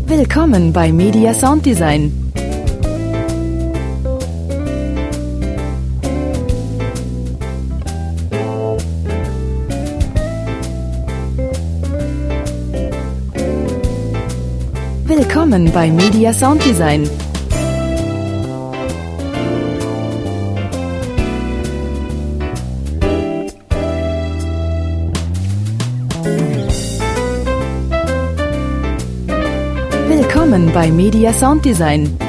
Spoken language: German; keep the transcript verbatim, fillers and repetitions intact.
Willkommen bei Media Sound Design. Willkommen bei Media Sound Design. Willkommen bei Media Sound Design.